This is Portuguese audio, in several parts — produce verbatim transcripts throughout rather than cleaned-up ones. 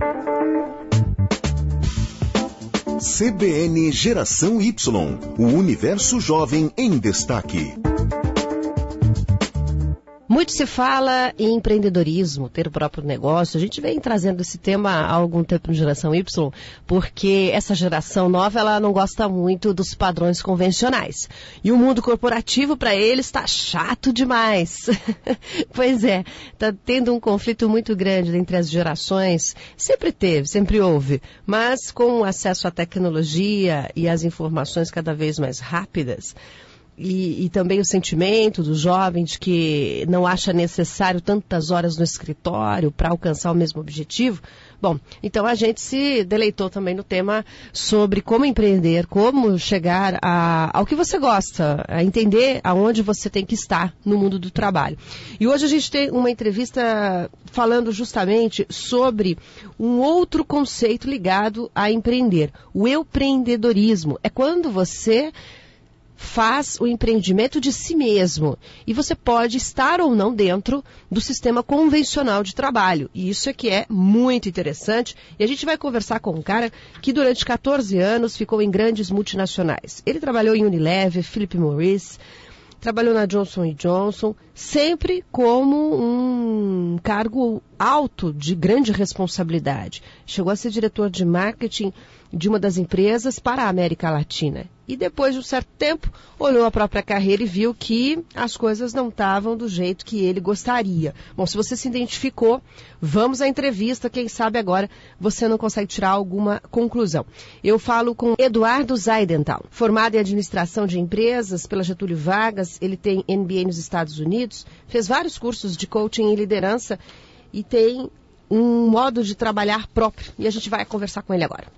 C B N Geração Y, o universo jovem em destaque. Muito se fala em empreendedorismo, ter o próprio negócio. A gente vem trazendo esse tema há algum tempo no Geração Y, porque essa geração nova ela não gosta muito dos padrões convencionais. E o mundo corporativo, para eles, está chato demais. Pois é, está tendo um conflito muito grande entre as gerações. Sempre teve, sempre houve. Mas com o acesso à tecnologia e às informações cada vez mais rápidas, E, e também o sentimento do jovem de que não acha necessário tantas horas no escritório para alcançar o mesmo objetivo. Bom, então a gente se deleitou também no tema sobre como empreender, como chegar a, ao que você gosta, a entender aonde você tem que estar no mundo do trabalho. E hoje a gente tem uma entrevista falando justamente sobre um outro conceito ligado a empreender, o empreendedorismo. É quando você faz o empreendimento de si mesmo. E você pode estar ou não dentro do sistema convencional de trabalho. E isso é que é muito interessante. E a gente vai conversar com um cara que durante catorze anos ficou em grandes multinacionais. Ele trabalhou em Unilever, Philip Morris, trabalhou na Johnson and Johnson, sempre como um cargo alto de grande responsabilidade. Chegou a ser diretor de marketing de uma das empresas para a América Latina. E depois de um certo tempo, olhou a própria carreira e viu que as coisas não estavam do jeito que ele gostaria. Bom, se você se identificou, vamos à entrevista. Quem sabe agora você não consegue tirar alguma conclusão. Eu falo com Eduardo Zaidental, formado em administração de empresas pela Getúlio Vargas. Ele tem M B A nos Estados Unidos, fez vários cursos de coaching e liderança e tem um modo de trabalhar próprio. E a gente vai conversar com ele agora.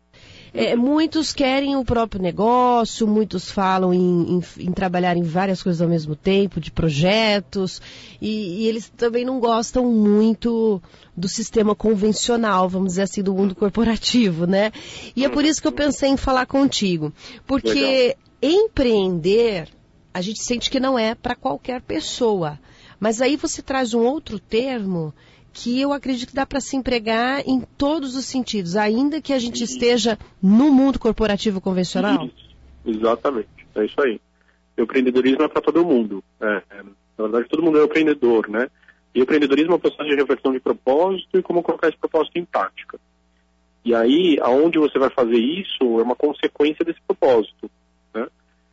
É, muitos querem o próprio negócio, muitos falam em, em, em trabalhar em várias coisas ao mesmo tempo, de projetos, e, e eles também não gostam muito do sistema convencional, vamos dizer assim, do mundo corporativo, né? E é por isso que eu pensei em falar contigo, porque Legal. Empreender, a gente sente que não é para qualquer pessoa, mas aí você traz um outro termo que eu acredito que dá para se empregar em todos os sentidos, ainda que a gente esteja no mundo corporativo convencional? Isso, exatamente, é isso aí. O empreendedorismo é para todo mundo. É, é, na verdade, todo mundo é empreendedor, né? E o empreendedorismo é um processo de reflexão de propósito e como colocar esse propósito em prática. E aí, aonde você vai fazer isso é uma consequência desse propósito, né?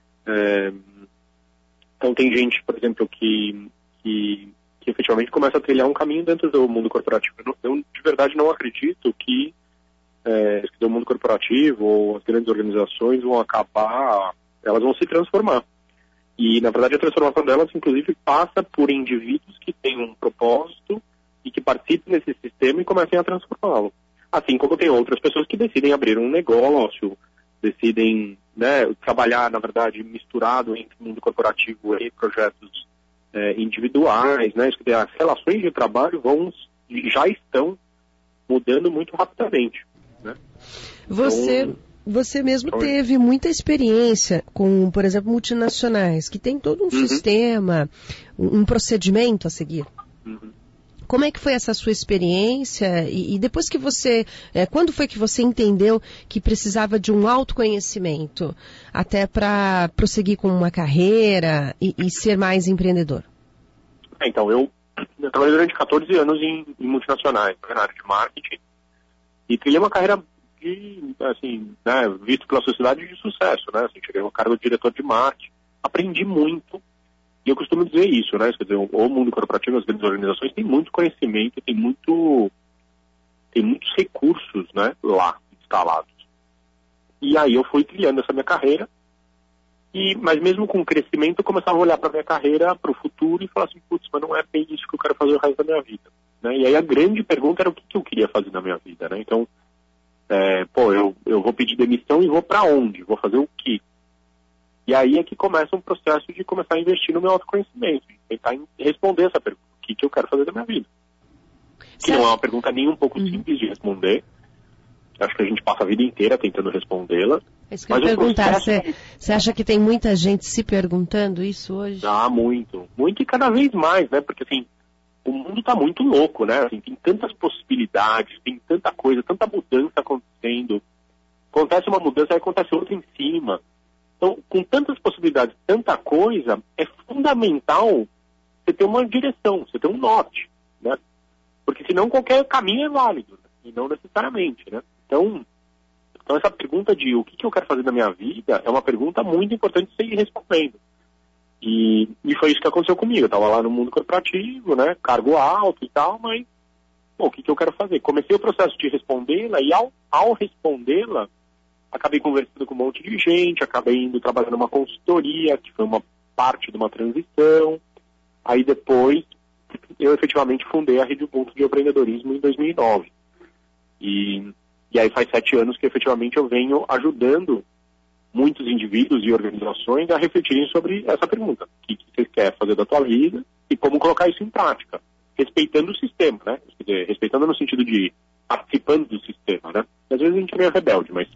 É, então, tem gente, por exemplo, que... que que efetivamente começa a trilhar um caminho dentro do mundo corporativo. Eu, eu de verdade não acredito que, é, que o mundo corporativo ou as grandes organizações vão acabar, elas vão se transformar. E, na verdade, a transformação delas, inclusive, passa por indivíduos que têm um propósito e que participem desse sistema e comecem a transformá-lo. Assim como tem outras pessoas que decidem abrir um negócio, decidem, né, trabalhar, na verdade, misturado entre o mundo corporativo e projetos É, individuais, né? As relações de trabalho vão, já estão mudando muito rapidamente, né? Você, então, você mesmo então, teve muita experiência com, por exemplo, multinacionais, que tem todo um uhum. sistema, um, um procedimento a seguir. Uhum. Como é que foi essa sua experiência? E, e depois que você... É, quando foi que você entendeu que precisava de um autoconhecimento até para prosseguir com uma carreira e, e ser mais empreendedor? É, então, eu, eu trabalhei durante catorze anos em, em multinacionais, na área de marketing, e trilhei uma carreira de, assim, né, visto pela sociedade de sucesso, né? Assim, cheguei no cargo de diretor de marketing, aprendi muito. E eu costumo dizer isso, né? Quer dizer, o mundo corporativo, as grandes organizações, tem muito conhecimento, tem muito, tem muitos recursos, né, lá instalados. E aí eu fui trilhando essa minha carreira, e, mas mesmo com o crescimento, eu começava a olhar para a minha carreira, para o futuro, e falar assim, putz, mas não é bem isso que eu quero fazer o resto da minha vida. Né? E aí a grande pergunta era o que, que eu queria fazer na minha vida, né? Então, é, pô, eu, eu vou pedir demissão e vou para onde? Vou fazer o quê? E aí é que começa um processo de começar a investir no meu autoconhecimento, tentar responder essa pergunta, o que, que eu quero fazer da minha vida. Que Você não é uma pergunta nem um pouco uhum. simples de responder. Acho que a gente passa a vida inteira tentando respondê-la. É isso que eu ia perguntar, você processo... acha que tem muita gente se perguntando isso hoje? Ah, muito. Muito e cada vez mais, né? Porque assim, o mundo está muito louco, né? Assim, tem tantas possibilidades, tem tanta coisa, tanta mudança acontecendo. Acontece uma mudança, aí acontece outra em cima. Então, com tantas possibilidades, tanta coisa, é fundamental você ter uma direção, você ter um norte, né? Porque senão qualquer caminho é válido, né? E não necessariamente, né? Então, então, essa pergunta de o que, que eu quero fazer na minha vida é uma pergunta muito importante de você ir respondendo. E, e foi isso que aconteceu comigo. Eu estava lá no mundo corporativo, né? Cargo alto e tal, mas bom, o que, que eu quero fazer? Comecei o processo de respondê-la e ao, ao respondê-la, acabei conversando com um monte de gente, acabei indo trabalhar numa consultoria, que foi uma parte de uma transição. Aí depois, eu efetivamente fundei a Rede Ubuntu de Empreendedorismo em dois mil e nove. E, e aí faz sete anos que efetivamente eu venho ajudando muitos indivíduos e organizações a refletirem sobre essa pergunta. O que, que você quer fazer da tua vida e como colocar isso em prática, respeitando o sistema, né? Quer dizer, respeitando no sentido de participando do sistema, né? Às vezes a gente é meio rebelde, mas...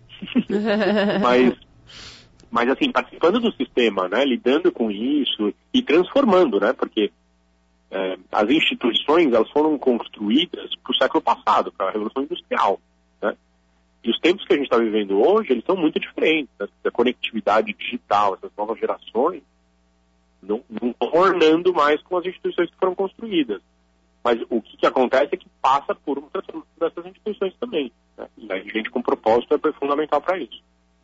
mas, mas assim, participando do sistema, né? Lidando com isso e transformando, né? Porque é, as instituições, elas foram construídas para o século passado, para a Revolução Industrial, né? E os tempos que a gente está vivendo hoje, eles são muito diferentes, né? A conectividade digital, essas novas gerações, não estão ornando mais com as instituições que foram construídas. Mas o que, que acontece é que passa por uma transformação dessas instituições também, né? E a gente com propósito é fundamental para isso.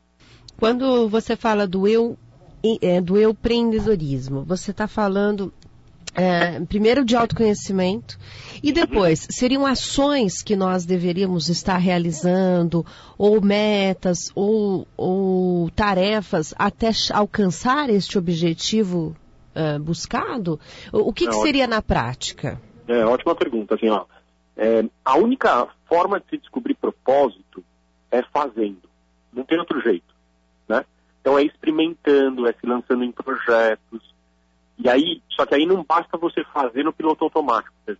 Quando você fala do eu, do eu empreendedorismo, você está falando é, primeiro de autoconhecimento e depois seriam ações que nós deveríamos estar realizando ou metas ou, ou tarefas até alcançar este objetivo uh, buscado? O que, que seria na prática? É, ótima pergunta. Assim, ó, é, a única forma de se descobrir propósito é fazendo. Não tem outro jeito, né? Então é experimentando, é se lançando em projetos. E aí, só que aí não basta você fazer no piloto automático. Né?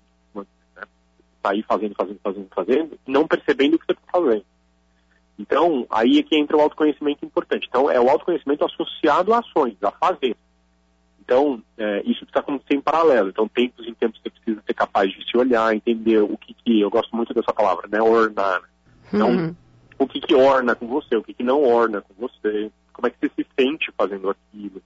Sair fazendo, fazendo, fazendo, fazendo, não percebendo o que você está fazendo. Então, aí é que entra o autoconhecimento importante. Então, é o autoconhecimento associado a ações, a fazer. Então, é, isso está acontecendo em paralelo. Então, tempos em tempos você precisa ser capaz de se olhar, entender o que que... Eu gosto muito dessa palavra, né? Ornar. Então, uhum. o que que orna com você, o que que não orna com você, como é que você se sente fazendo aquilo,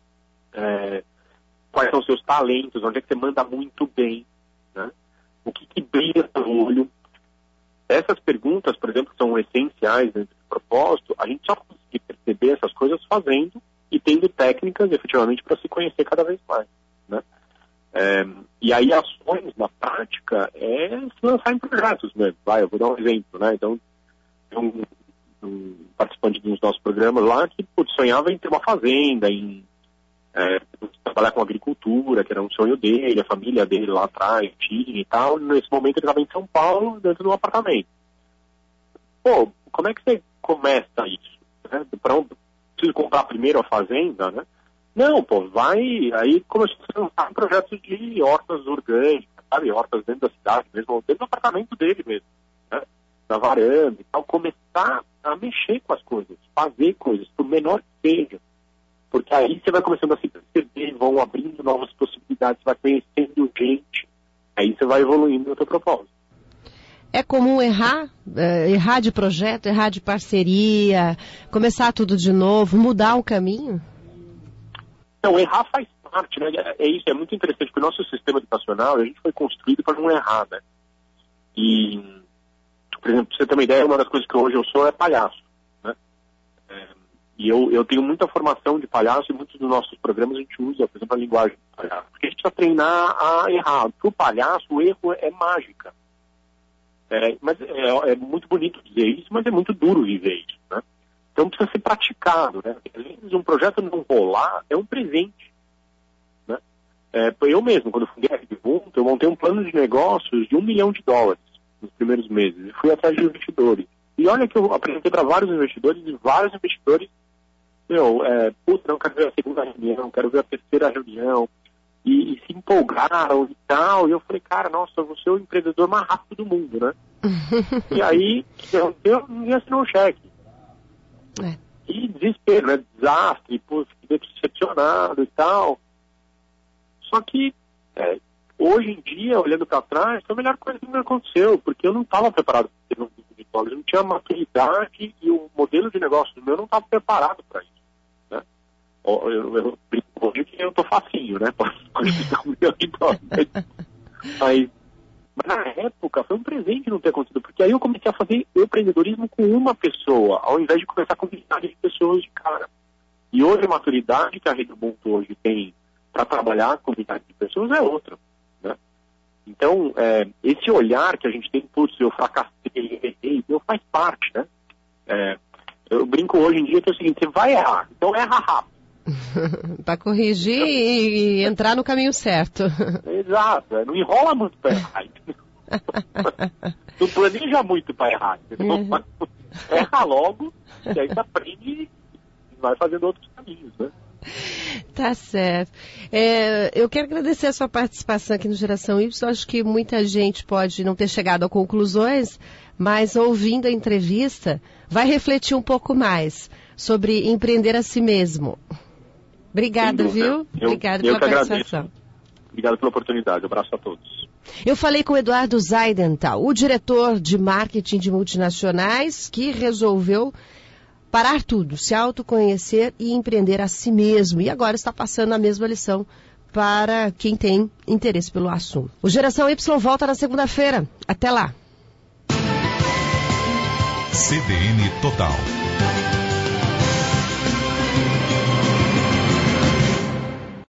é, quais são os seus talentos, onde é que você manda muito bem, né? O que que brilha no olho. Essas perguntas, por exemplo, são essenciais dentro do propósito. A gente só consegue perceber essas coisas fazendo e tendo técnicas, efetivamente, para se conhecer cada vez mais, né? É, e aí, ações na prática é se lançar em projetos mesmo. Vai, eu vou dar um exemplo, né? Então, tem um, um participante dos nossos programas lá que putz, sonhava em ter uma fazenda, em é, trabalhar com agricultura, que era um sonho dele, a família dele lá atrás tinha e tal. Nesse momento ele estava em São Paulo, dentro de um apartamento. Pô, como é que você começa isso? Né? Para onde preciso comprar primeiro a fazenda, né? Não, pô, vai... Aí começou a lançar projetos de hortas orgânicas, sabe? Hortas dentro da cidade mesmo, dentro do apartamento dele mesmo, né? Na varanda e tal. Começar a mexer com as coisas, fazer coisas, por menor que seja. Porque aí você vai começando a se perceber, vão abrindo novas possibilidades, vai conhecendo gente, aí você vai evoluindo no seu propósito. É comum errar, é, errar de projeto, errar de parceria, começar tudo de novo, mudar o caminho? Não, errar faz parte, né? É isso, é muito interessante, porque o nosso sistema educacional, a gente foi construído para não errar, né? E, por exemplo, pra você ter uma ideia, uma das coisas que hoje eu sou é palhaço, né? É, e eu, eu tenho muita formação de palhaço e muitos dos nossos programas a gente usa, por exemplo, a linguagem de palhaço. Porque a gente precisa treinar a errar. Para o palhaço, o erro é mágica. É, mas é, é muito bonito dizer isso, mas é muito duro viver isso, né? Então precisa ser praticado, né? Às vezes um projeto não rolar é um presente, né? É, eu mesmo, quando fundei a Rede Ubuntu, eu montei um plano de negócios de um milhão de dólares nos primeiros meses e fui atrás de investidores. E olha que eu apresentei para vários investidores e vários investidores, meu, é, putz, não quero ver a segunda reunião, quero ver a terceira reunião. E, e se empolgaram e tal, e eu falei, cara, nossa, você é o empreendedor mais rápido do mundo, né? E aí, eu, eu ninguém assinou um cheque. É. E desespero, né? Desastre, pô, fiquei decepcionado e tal. Só que, é, hoje em dia, olhando para trás, foi a melhor coisa que me aconteceu, porque eu não estava preparado para ter um grupo de dólares, não tinha a maturidade e o modelo de negócio meu não estava preparado para isso. Né? Eu, eu, eu brinco que eu estou facinho, né? Pode ficar com meu dólar. Mas, mas na época foi um presente não ter acontecido, porque aí eu comecei a fazer empreendedorismo com uma pessoa, ao invés de começar com milhares de pessoas de cara. E hoje a maturidade que a Rede Ubuntu hoje tem para trabalhar com milhares de pessoas é outra. Né? Então, é, esse olhar que a gente tem, putz, eu fracassei, eu faz parte, né? É, eu brinco hoje em dia que é o seguinte, você vai errar, então erra rápido. Para corrigir e, e entrar no caminho certo. Exato, não enrola muito para errar. Não planeja muito para errar. Uhum. Erra logo, e aí você aprende e vai fazendo outros caminhos, né? Tá certo. É, eu quero agradecer a sua participação aqui no Geração Y. Acho que muita gente pode não ter chegado a conclusões, mas ouvindo a entrevista, vai refletir um pouco mais sobre empreender a si mesmo. Obrigada, viu? Eu, Obrigada eu pela participação. Agradeço. Obrigado pela oportunidade. Um abraço a todos. Eu falei com o Eduardo Zaidental, o diretor de marketing de multinacionais, que resolveu parar tudo, se autoconhecer e empreender a si mesmo. E agora está passando a mesma lição para quem tem interesse pelo assunto. O Geração Y volta na segunda-feira. Até lá. C B N Total.